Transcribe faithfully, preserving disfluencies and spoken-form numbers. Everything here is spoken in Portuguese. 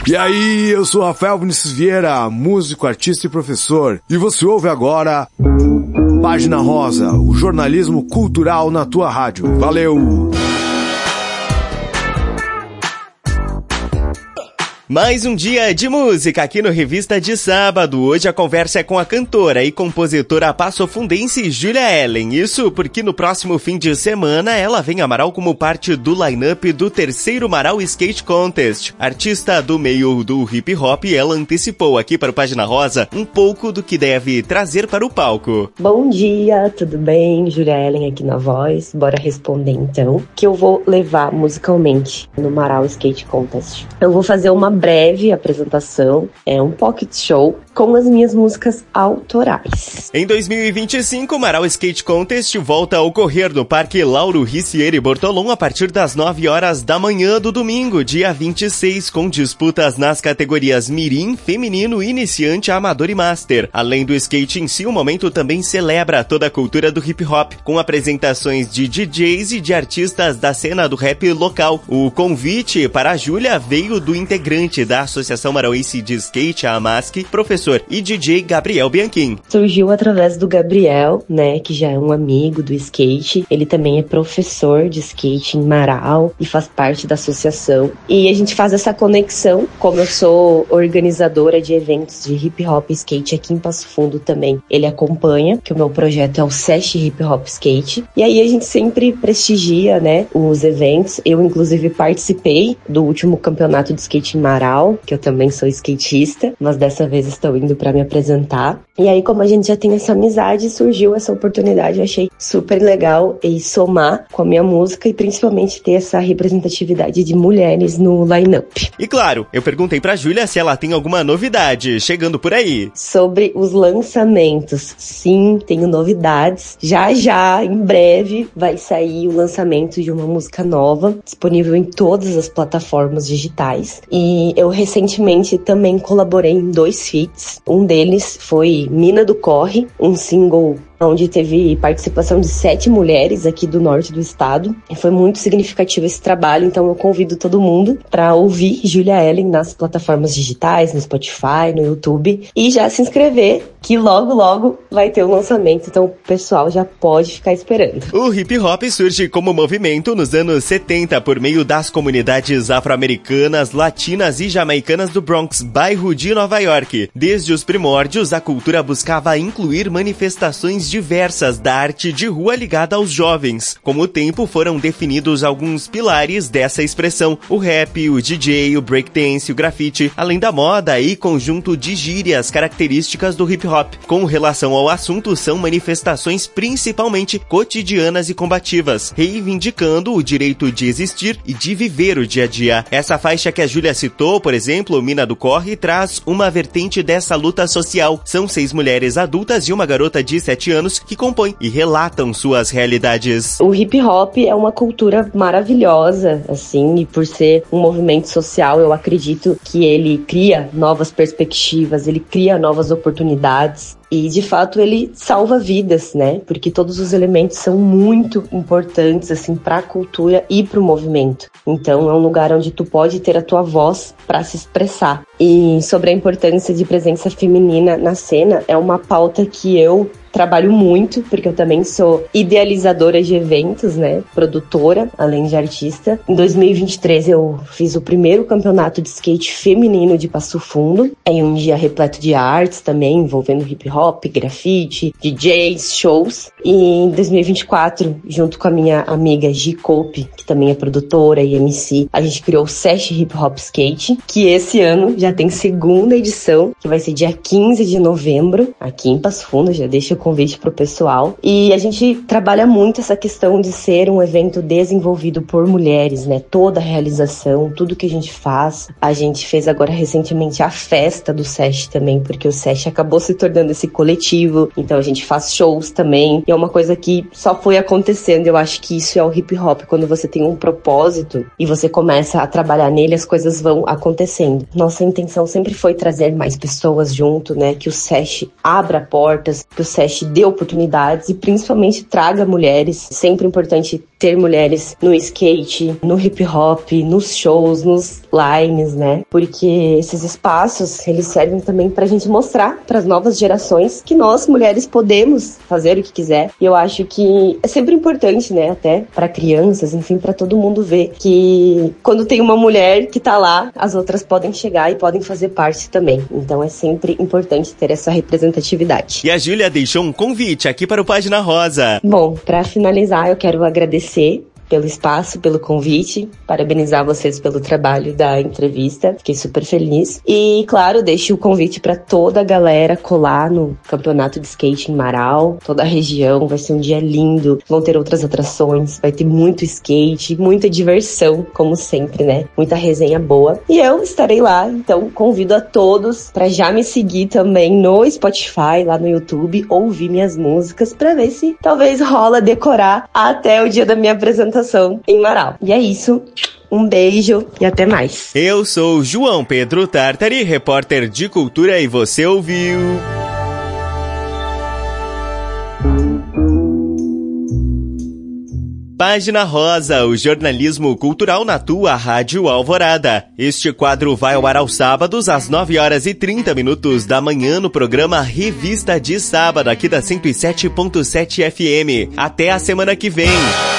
E aí, eu sou Rafael Vinícius Vieira, músico, artista e professor. E você ouve agora Página Rosa, o jornalismo cultural na tua rádio. Valeu! Mais um dia de música aqui no Revista de Sábado. Hoje a conversa é com a cantora e compositora passofundense Julia Ellen. Isso porque no próximo fim de semana ela vem a Marau como parte do line-up do terceiro Marau Skate Contest. Artista do meio do hip hop, ela antecipou aqui para o Página Rosa um pouco do que deve trazer para o palco. Bom dia, tudo bem? Julia Ellen aqui na voz. Bora responder então, que eu vou levar musicalmente no Marau Skate Contest. Eu vou fazer uma breve apresentação, é um pocket show com as minhas músicas autorais. Em dois mil e vinte e cinco, o Marau Skate Contest volta a ocorrer no Parque Lauro Ricieri Bortolom a partir das nove horas da manhã do domingo, dia vinte e seis, com disputas nas categorias Mirim, Feminino, Iniciante, Amador e Master. Além do skate em si, o momento também celebra toda a cultura do hip hop, com apresentações de D Js e de artistas da cena do rap local. O convite para a Júlia veio do integrante da Associação Marauense de Skate, a AMASC, professor e D J Gabriel Bianchim. Surgiu através do Gabriel, né, que já é um amigo do skate. Ele também é professor de skate em Marau e faz parte da associação. E a gente faz essa conexão, como eu sou organizadora de eventos de hip hop e skate aqui em Passo Fundo também. Ele acompanha, que o meu projeto é o Sesh Hip Hop Skate. E aí a gente sempre prestigia, né, os eventos. Eu, inclusive, participei do último campeonato de skate em Marau, que eu também sou skatista, mas dessa vez estou indo para me apresentar. E aí, como a gente já tem essa amizade, surgiu essa oportunidade, eu achei super legal e somar com a minha música e principalmente ter essa representatividade de mulheres no line-up. E claro, eu perguntei pra Júlia se ela tem alguma novidade chegando por aí. Sobre os lançamentos, sim, tenho novidades. Já já, em breve, vai sair o lançamento de uma música nova, disponível em todas as plataformas digitais. E eu recentemente também colaborei em dois feats. Um deles foi Mina do Corre, um single onde teve participação de sete mulheres aqui do norte do estado. E foi muito significativo esse trabalho, então eu convido todo mundo para ouvir Julia Ellen nas plataformas digitais, no Spotify, no YouTube, e já se inscrever, que logo, logo vai ter o lançamento, então o pessoal já pode ficar esperando. O hip hop surge como movimento nos anos setenta por meio das comunidades afro-americanas, latinas e jamaicanas do Bronx, bairro de Nova York. Desde os primórdios, a cultura buscava incluir manifestações diversas da arte de rua ligada aos jovens. Com o tempo foram definidos alguns pilares dessa expressão: o rap, o D J, o breakdance, o grafite, além da moda e conjunto de gírias características do hip hop. Com relação ao assunto, são manifestações principalmente cotidianas e combativas, reivindicando o direito de existir e de viver o dia a dia. Essa faixa que a Júlia citou, por exemplo, Mina do Corre, traz uma vertente dessa luta social. São seis mulheres adultas e uma garota de sete anos que compõem e relatam suas realidades. O hip hop é uma cultura maravilhosa, assim, e por ser um movimento social, eu acredito que ele cria novas perspectivas, ele cria novas oportunidades. E, de fato, ele salva vidas, né? Porque todos os elementos são muito importantes, assim, para a cultura e para o movimento. Então, é um lugar onde tu pode ter a tua voz para se expressar. E sobre a importância de presença feminina na cena, é uma pauta que eu trabalho muito, porque eu também sou idealizadora de eventos, né? Produtora, além de artista. Em dois mil e vinte e três eu fiz o primeiro campeonato de skate feminino de Passo Fundo. É um dia repleto de artes também, envolvendo hip hop, grafite, D Js, shows. E em dois mil e vinte e quatro, junto com a minha amiga Gi Cope, que também é produtora e M C, a gente criou o Sesh Hip Hop Skate, que esse ano já tem segunda edição, que vai ser dia quinze de novembro, aqui em Passo Fundo. Já deixa o convite pro pessoal. E a gente trabalha muito essa questão de ser um evento desenvolvido por mulheres, né? Toda a realização, tudo que a gente faz. A gente fez agora recentemente a festa do Sesh também, porque o Sesh acabou se tornando esse coletivo. Então a gente faz shows também. E é uma coisa que só foi acontecendo. Eu acho que isso é o hip hop. Quando você tem um propósito e você começa a trabalhar nele, as coisas vão acontecendo. Nossa intenção sempre foi trazer mais pessoas junto, né? Que o Sesh abra portas, que o Sesh dê oportunidades e principalmente traga mulheres. Sempre importante ter mulheres no skate, no hip hop, nos shows, nos lines, né? Porque esses espaços, eles servem também pra gente mostrar pras novas gerações que nós, mulheres, podemos fazer o que quiser. E eu acho que é sempre importante, né? Até pra crianças, enfim, pra todo mundo ver que quando tem uma mulher que tá lá, as outras podem chegar e podem fazer parte também. Então é sempre importante ter essa representatividade. E a Júlia deixou um convite aqui para o Página Rosa. Bom, pra finalizar, eu quero agradecer pelo espaço, pelo convite, parabenizar vocês pelo trabalho da entrevista, fiquei super feliz. E, claro, deixo o convite para toda a galera colar no campeonato de skate em Marau, toda a região, vai ser um dia lindo, vão ter outras atrações, vai ter muito skate, muita diversão, como sempre, né? Muita resenha boa. E eu estarei lá, então convido a todos para já me seguir também no Spotify, lá no YouTube, ouvir minhas músicas, para ver se talvez rola decorar até o dia da minha apresentação em Marau. E é isso. Um beijo e até mais. Eu sou João Pedro Tartari, repórter de cultura, e você ouviu... Página Rosa, o jornalismo cultural na tua Rádio Alvorada. Este quadro vai ao ar aos sábados, às nove horas e trinta minutos da manhã, no programa Revista de Sábado, aqui da cento e sete ponto sete F M. Até a semana que vem.